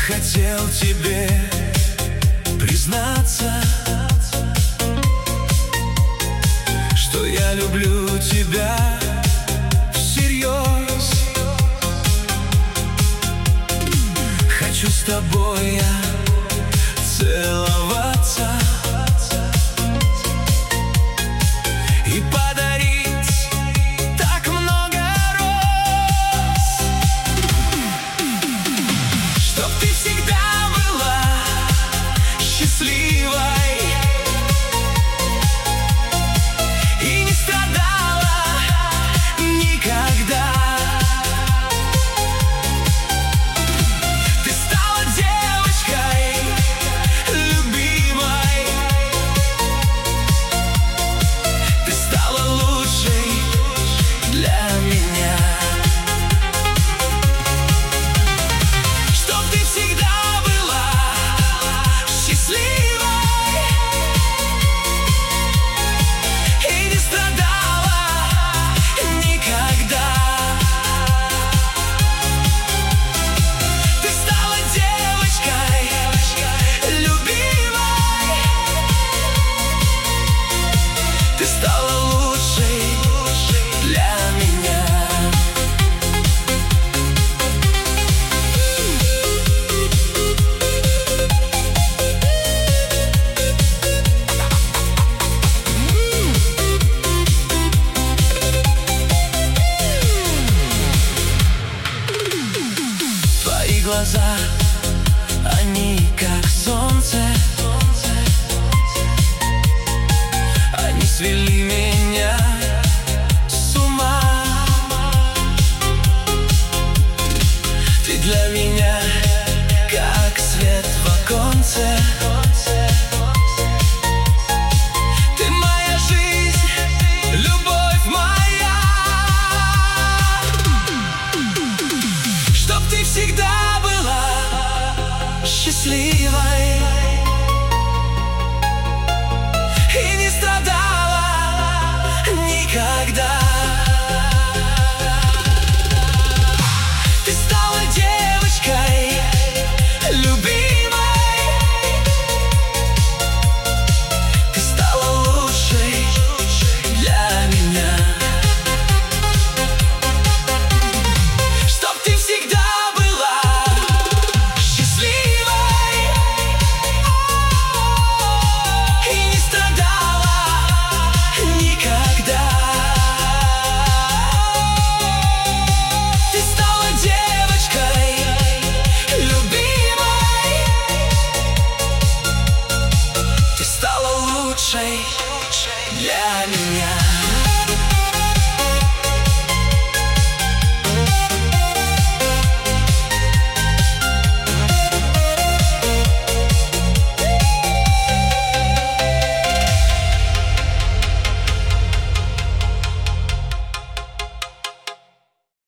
хотел тебе признаться, что я люблю тебя всерьез. Хочу с тобой я целоваться и подарить так много роз, чтоб ты всегда была счастливой и не страдала никогда. Ты стала девочкой любимой, ты стала лучшей для меня. Чтоб ты всегда была счастливой и не страдала никогда. Ты стала девочкой любимой, ты стала лучшей для меня. Твои глаза, они как солнце, они свели меня с ума. Ты для меня как свет в оконце, ты моя жизнь, любовь моя. Чтоб ты всегда была счастливой